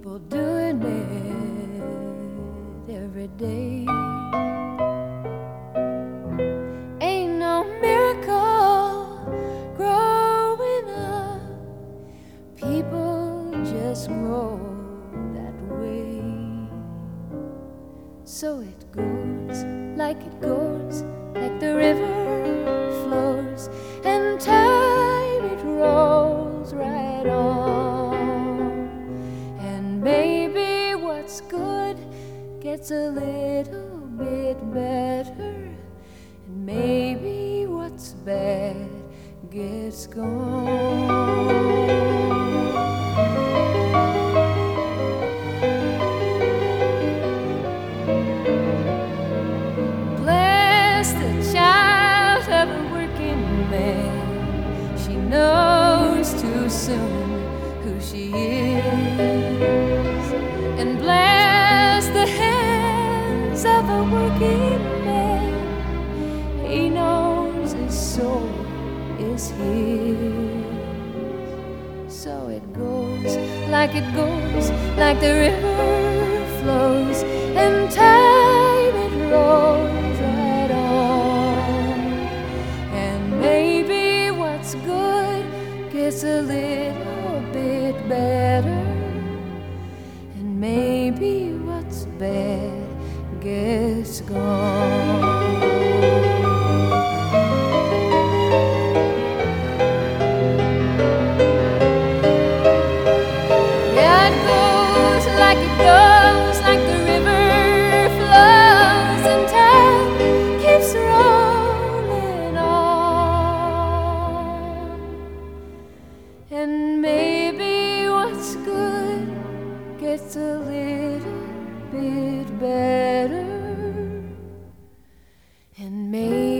people doing it every day. Ain't no miracle growing up, people just grow that way. So it goes, like the river flows, and time it rolls right on. And maybe what's good gets a little bit better, and maybe what's bad gets gone. She knows too soon who she is, and bless the hands of a working man. He knows his soul is his. So it goes, like the river flows, and time it rolls right on. And maybe what's good gets a little bit better, and maybe what's bad gets gone. Yeah, it goes, like the river flows, and time keeps rolling on. And maybe what's good gets a little bit better, and maybe